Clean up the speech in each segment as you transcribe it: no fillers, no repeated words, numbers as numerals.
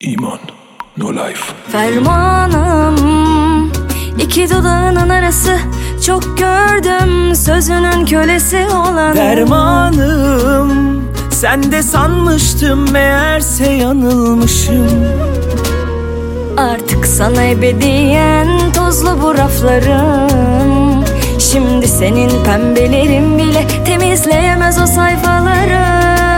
İman, no life. Fermanım iki dudağının arası, çok gördüm sözünün kölesi olan. Dermanım sen de sanmıştım, meğerse yanılmışım. Artık sana ebediyen tozlu bu raflarım. Şimdi senin pembelerin bile temizleyemez o sayfaları.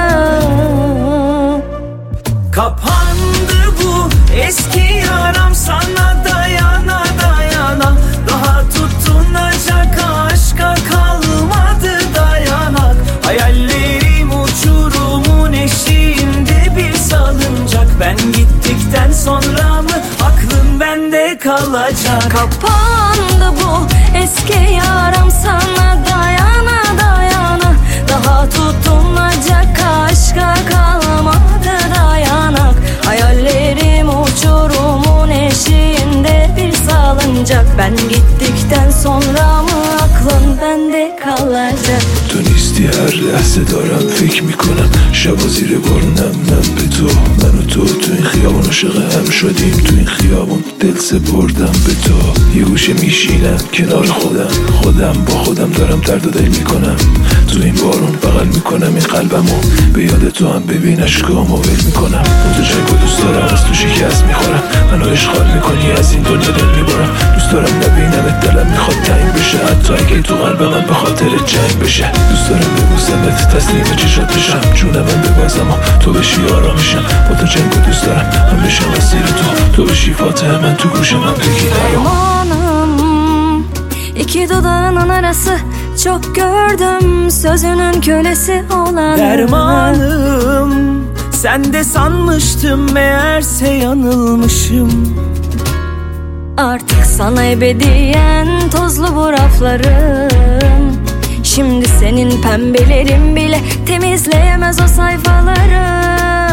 Kapandı bu eski yaram, sana dayana dayana. Daha tutunacak aşka kalmadı dayanak. Hayallerim uçurumun eşiğinde bir salıncak. Ben gittikten sonra mı aklın bende kalacak? Kapandı bu eski yaram, sana dayana dayana. Daha tutunacak aşka kalmadı dayanak. Hayallerim uçurumun eşiğinde bir salıncak. Ben gittikten sonra mı aklın bende kalacak? تو نیستی هر لحظه دارم فکر میکنم شبا زیر بار نم نم به تو. من و تو این خیابون عاشق هم شدیم، تو این خیابون دل سپردم به تو. یه گوشه میشینم کنار خودم با خودم دارم درد و دل میکنم. تو این بارون بغل میکنم این قلبمو، به یاد تو هم ببین اشکامو ول میکنم. اون تو جنگ و دوست دارم، از تو شکست میخورم. منو اشغال میکنی، از این دنیا دل میبرم. دوست دارم نبینمت، دلم میخواد تنگ بشه، حتی اگه تو قلب من به خاطر جنگ بشه. دوست دارم ببوسمت، تسلیم چشات بشم، جون من ببازم و تو بشی آرامشم. با تو جنگ و دوست دارم من بشم اسیر تو بشی فاتح من، تو گوش من بگی Fermanım iki dudağının arası, çok gördüm sözünün kölesi olan. Dermanım sen de sanmıştım, meğerse yanılmışım. Artık sana ebediyen tozlu bu raflarım. Şimdi senin pembelerin bile temizleyemez o sayfaları.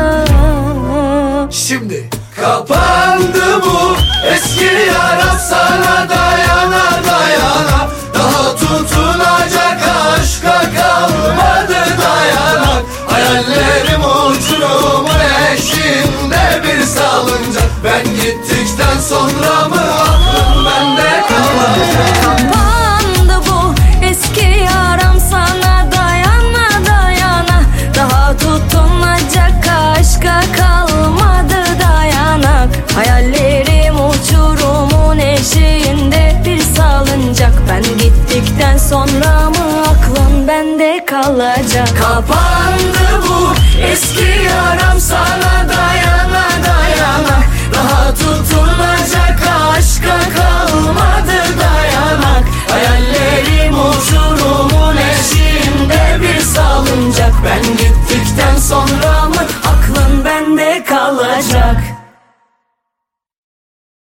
Şimdi kapandı bu eski yara, sana dayana dayana. Daha tutunacak aşka kalmadı dayanak. Hayallerim uçurumun eşiğinde bir salıncak. Ben gittikten sonra mı aklım bende kalacak? Kapandı bu eski yaram, sana dayana dayana. Daha tutunacak aşka kalmadı dayanak. Hayallerim uçurumun eşiğinde bir salıncak. Ben gittikten sonra mı aklın bende kalacak? Kapandı bu eski yaram, sana dayana dayana. Daha tutunacak aşka kalmadı dayanak. Hayallerim uçurumun eşiğinde bir salıncak. Ben gittikten sonra mı aklın bende kalacak?